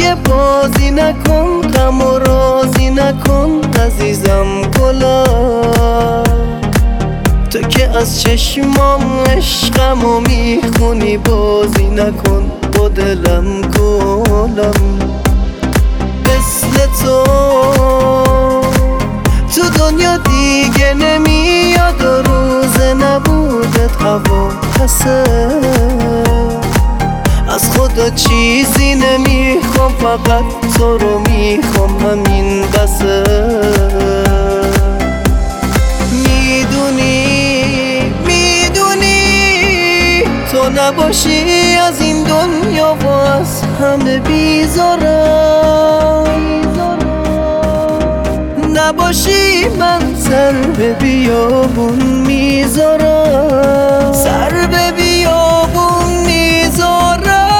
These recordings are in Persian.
دیگه بازی نکن، غم و رازی نکن عزیزم گلا. تو که از چشمام عشقمو میخونی بازی نکن با دلم گلم. مثل تو دنیا دیگه نمیاد و روز نبودت هوا پسه. از خدا چیزی نمیخوام، فقط تو رو میخوام، همین بسه. میدونی تو نباشی از این دنیا و از همه بیزارم. نباشی من سر به بیابون میذارم، سر به بیابون میذارم.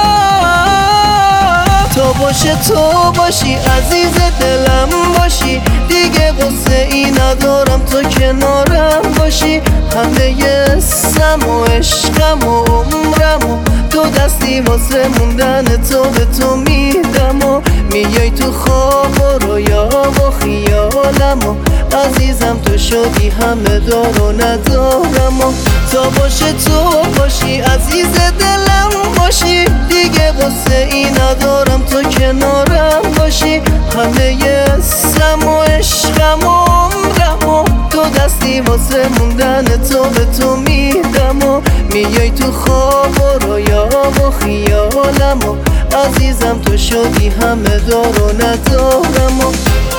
تو باشی عزیز دلم باشی، دیگه غصه ای ندارم تو کنارم باشی. همه اسم و عشقم و عمرم و تو دستی واسه موندن تو به تو میدم و میای تو خواب و رویا و خیالم و عزیزم تو شدی همه دار و ندارم و تو باشی عزیز دلم باشی، دیگه غصه ای ندارم تو کنارم باشی. همه اسم و عشقم و عمرم و تو دستی واسه موندن تو به تو میدم و میای تو خواب و رویا و خیالم و عزیزم تو شدی همه دار و ندارم و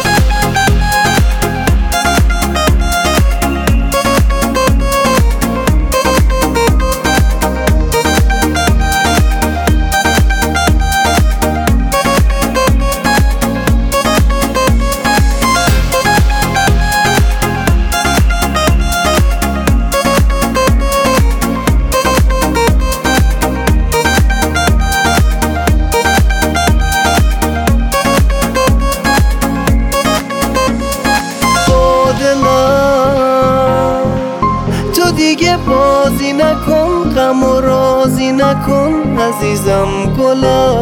دیگه بازی نکن، غم و رازی نکن عزیزم گلا.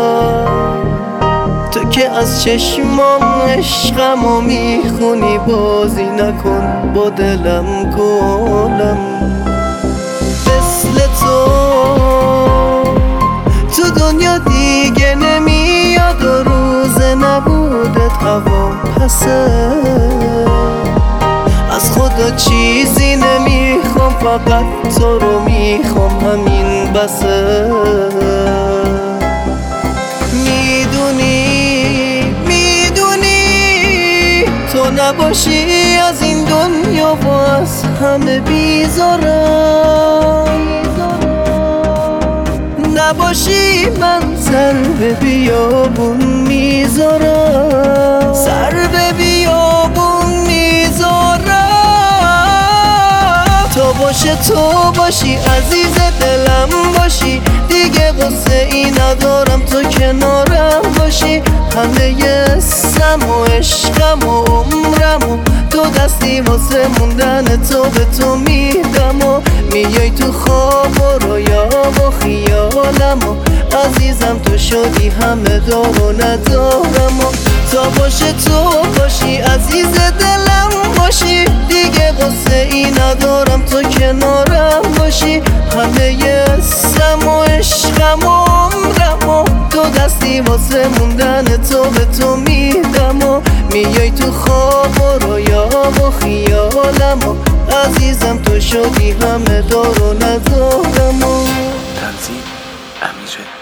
تو که از چشمام عشقمو میخونی بازی نکن با دلم گلم. مثل تو دنیا دیگه نمیاد و روز نبودت هوا پسه. از خدا چیزی نمیخوام، فقط تو رو میخوام، همین بسه. میدونی تو نباشی از این دنیا و از همه بیزارم. نباشی من سر به بیابون میذارم، سر به بیابون میذارم. تو باشی عزیز دلم باشی، دیگه غصه ای ندارم تو کنارم باشی. همه اسم و عشقم و عمرم و تو دستی واسه موندن تو به تو میدم و میای تو خواب و رویا و خیالم و عزیزم تو شدی همه دار و ندارم و تو باشی عزیز دلم باشی، دیگه غصه ای ندارم تو کنارم باشی. همه اسم و عشقم و عمرم و تو دستی واسه موندن تو به تو میدم و میای تو خواب و رویا و خیالم و عزیزم تو شدی همه دار و ندارم و تنظیم امیره.